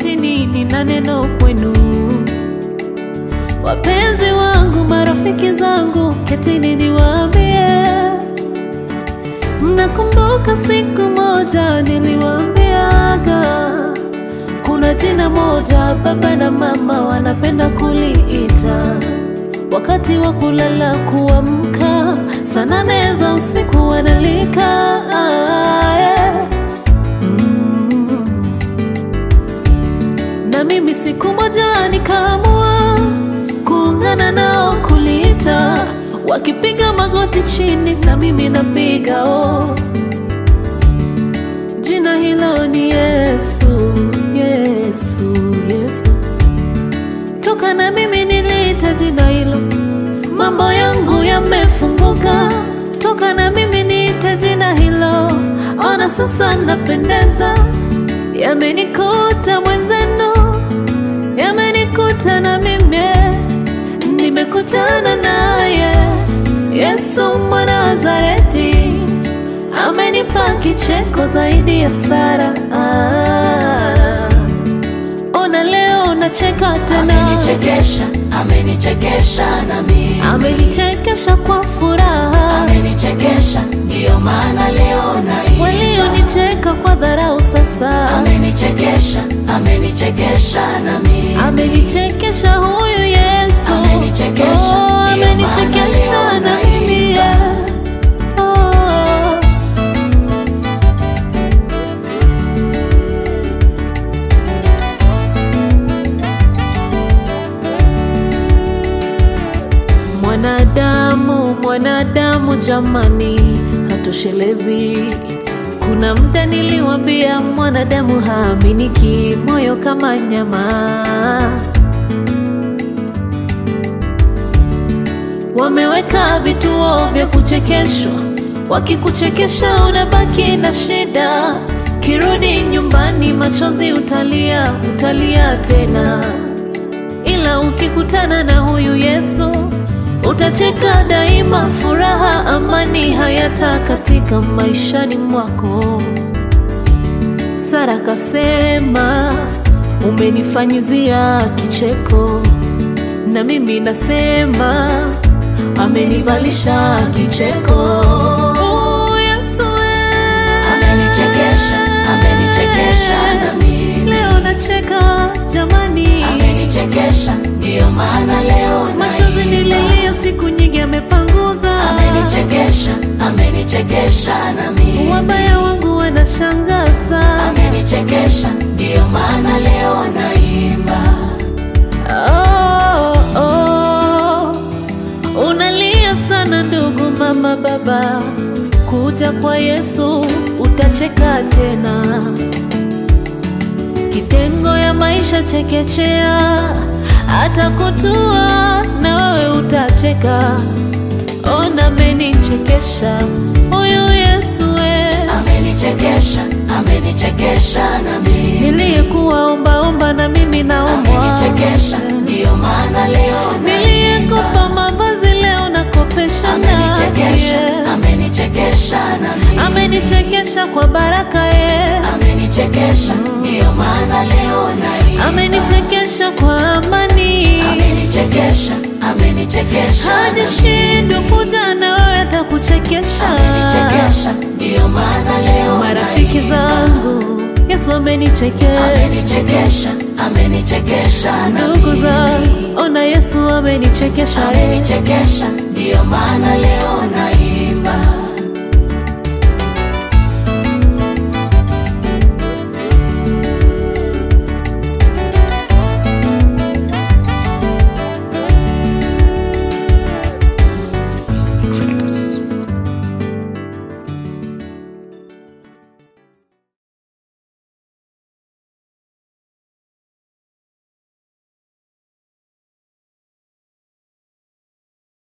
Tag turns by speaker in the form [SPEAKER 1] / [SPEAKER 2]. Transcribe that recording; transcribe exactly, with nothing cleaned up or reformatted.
[SPEAKER 1] magotini, nina neno kwenu. Wapenzi wangu, marafiki zangu, ketini niwaambie. Mnakumbuka siku moja niliwaambiaga kuna jina moja baba na mama wanapenda kuliita wakati wa kulala kuamka, saa nane za usiku wanalika. mm. Na mimi siku moja nikaamua kuungana nao kuliita, wakipiga magoti chini na mimi napiga oh. Jina hilo ni Yesu, Yesu, Yesu. Toka na mimi niliita jina hilo, mambo yangu yamefunguka. Toka na mimi niita jina hilo, ona sasa napendeza. Yamenikuta mwenzenu, yamenikuta na mimi, nimekutana naye Yesu mwana wa Nazareti. Amenipa kicheko zaidi ya Sara. ah. Ona leo nacheka tena.
[SPEAKER 2] Amenichekesha, amenichekesha na mimi.
[SPEAKER 1] Amenichekesha kwa furaha.
[SPEAKER 2] Amenichekesha, ndiyo maana leo naimba.
[SPEAKER 1] Walionicheka kwa dharau sasa.
[SPEAKER 2] Amenichekesha, amenichekesha na mimi.
[SPEAKER 1] Amenichekesha huyu Yesu.
[SPEAKER 2] Amenichekesha,
[SPEAKER 1] oh,
[SPEAKER 2] ndiyo
[SPEAKER 1] amenichekesha
[SPEAKER 2] maana
[SPEAKER 1] na
[SPEAKER 2] leo
[SPEAKER 1] mimi.
[SPEAKER 2] naimba.
[SPEAKER 1] Mwanadamu, mwanadamu jamani, hatoshelezi. Kuna muda niliwaambia mwanadamu haaminiki, moyo kama nyama. Wameweka vituo vya kuchekeshwa, wakikuchekesha unabaki na shida. Kirudi nyumbani machozi utalia, utalia tena. Ila ukikutana na huyu Yesu utacheka daima, furaha amani hayata katika maishani mwako. Sara kasema umenifanyizia kicheko, na mimi nasema amenivalisha kicheko. oh, Yesu
[SPEAKER 2] Amenichekesha, amenichekesha na mimi.
[SPEAKER 1] leo nacheka jamani.
[SPEAKER 2] Amenichekesha, ndiyo maana leo
[SPEAKER 1] Machozi
[SPEAKER 2] naimba.
[SPEAKER 1] nililia siku nyingi amepanguza.
[SPEAKER 2] Amenichekesha, amenichekesha na mimi.
[SPEAKER 1] Wabaya wangu wanashangaza.
[SPEAKER 2] Amenichekesha, ndiyo maana leo naimba.
[SPEAKER 1] oh, oh. Unalia sana ndugu, mama, baba, kuja kwa Yesu utacheka tena. Kitengo ya maisha chekechea, hata kutua na wewe utacheka. Ona amenichekesha huyu Yesu we.
[SPEAKER 2] Amenichekesha, amenichekesha na mimi.
[SPEAKER 1] Niliyekuwa omba omba na mimi naomba.
[SPEAKER 2] Amenichekesha, ndiyo maana leo naimba.
[SPEAKER 1] Niliyekopa mavazi leo nakopesha.
[SPEAKER 2] Amenichekesha, amenichekesha na mimi.
[SPEAKER 1] Amenichekesha kwa baraka ye.
[SPEAKER 2] Amenichekesha, ndiyo maana leo naimba.
[SPEAKER 1] Amenichekesha kwa amani.
[SPEAKER 2] Amenichekesha, amenichekesha
[SPEAKER 1] hadi
[SPEAKER 2] na
[SPEAKER 1] shindo
[SPEAKER 2] mimi.
[SPEAKER 1] kuja na wewe atakuchekesha.
[SPEAKER 2] Amenichekesha, ndiyo maana leo
[SPEAKER 1] Marafiki
[SPEAKER 2] naimba.
[SPEAKER 1] zangu, Yesu amenichekesha.
[SPEAKER 2] Amenichekesha, amenichekesha na
[SPEAKER 1] Ndugu
[SPEAKER 2] mimi.
[SPEAKER 1] zangu, ona Yesu amenichekesha.
[SPEAKER 2] Amenichekesha, ndiyo maana leo naimba.